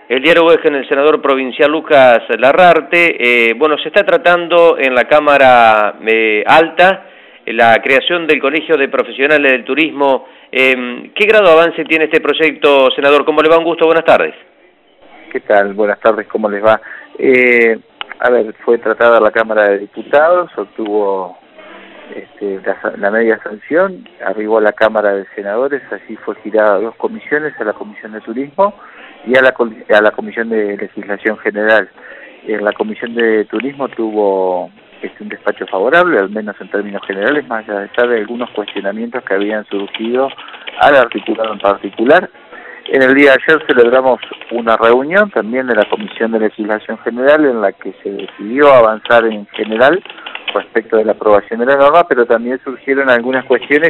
El diálogo es con el senador provincial Lucas Larrarte. Bueno, se está tratando en la Cámara Alta la creación del Colegio de Profesionales del Turismo. ¿Qué grado de avance tiene este proyecto, senador? ¿Cómo le va? Un gusto, buenas tardes. ¿Qué tal? Buenas tardes, ¿cómo les va? A ver, fue tratada la Cámara de Diputados, obtuvo la media sanción, arribó a la Cámara de Senadores, así fue girada a dos comisiones, a la Comisión de Turismo y a la Comisión de Legislación General. En la Comisión de Turismo tuvo un despacho favorable, al menos en términos generales, más allá de algunos cuestionamientos que habían surgido al articulado en particular. En el día de ayer celebramos una reunión también de la Comisión de Legislación General en la que se decidió avanzar en general respecto de la aprobación de la norma, pero también surgieron algunas cuestiones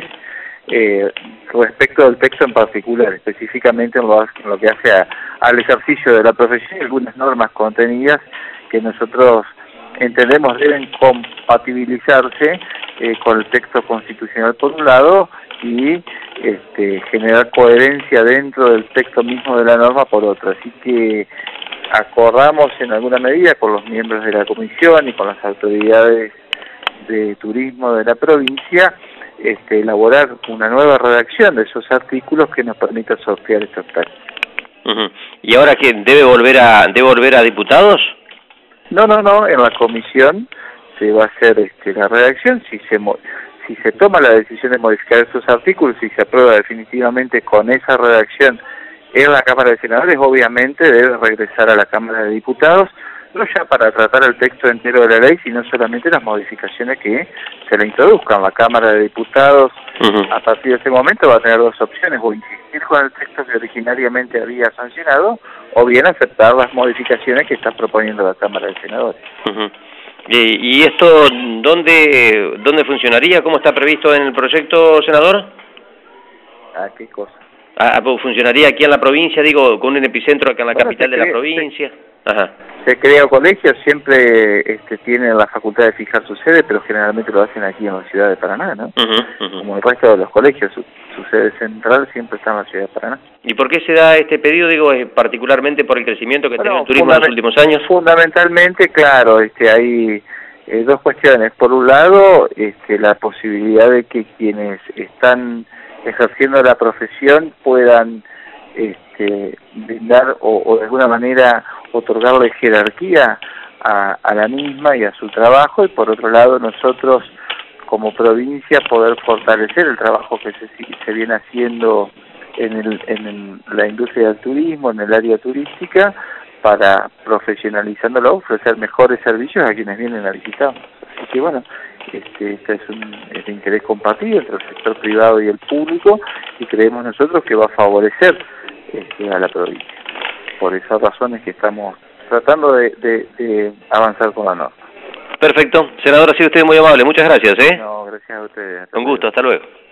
respecto del texto en particular, específicamente en lo que hace al ejercicio de la profesión y algunas normas contenidas que nosotros entendemos deben compatibilizarse con el texto constitucional por un lado y generar coherencia dentro del texto mismo de la norma por otro. Así que acordamos en alguna medida con los miembros de la comisión y con las autoridades de turismo de la provincia elaborar una nueva redacción de esos artículos que nos permita sortear estos obstáculo. ¿Y ahora qué? ¿Debe volver a diputados? No, en la comisión se va a hacer la redacción. Si se toma la decisión de modificar esos artículos y se aprueba definitivamente con esa redacción en la Cámara de Senadores, obviamente debe regresar a la Cámara de Diputados, no ya para tratar el texto entero de la ley, sino solamente las modificaciones que se le introduzcan. La Cámara de Diputados, a partir de ese momento, va a tener dos opciones: o insistir con el texto que originariamente había sancionado, o bien aceptar las modificaciones que está proponiendo la Cámara de Senadores. ¿Y esto dónde funcionaría? ¿Cómo está previsto en el proyecto, senador? ¿Qué cosa? ¿Funcionaría aquí en la provincia, digo, con un epicentro acá en la capital de la provincia? Se crea colegios, siempre tienen la facultad de fijar su sede, pero generalmente lo hacen aquí en la ciudad de Paraná, ¿no? Como el resto de los colegios, su sede central siempre está en la ciudad de Paraná. ¿Y por qué se da este pedido, digo, particularmente por el crecimiento que tiene el turismo en los últimos años? Fundamentalmente, claro, hay dos cuestiones. Por un lado, la posibilidad de que quienes están ejerciendo la profesión puedan brindar o de alguna manera otorgarle jerarquía a la misma y a su trabajo, y por otro lado nosotros como provincia poder fortalecer el trabajo que se viene haciendo en la industria del turismo, en el área turística, para profesionalizándolo, ofrecer mejores servicios a quienes vienen a visitarnos. Así que bueno, este es un interés compartido entre el sector privado y el público, y creemos nosotros que va a favorecer a la provincia. Por esas razones que estamos tratando de avanzar con la norma. Perfecto. Senador, ha sido usted muy amable. Muchas gracias. No, gracias a ustedes. Un gusto. Hasta luego.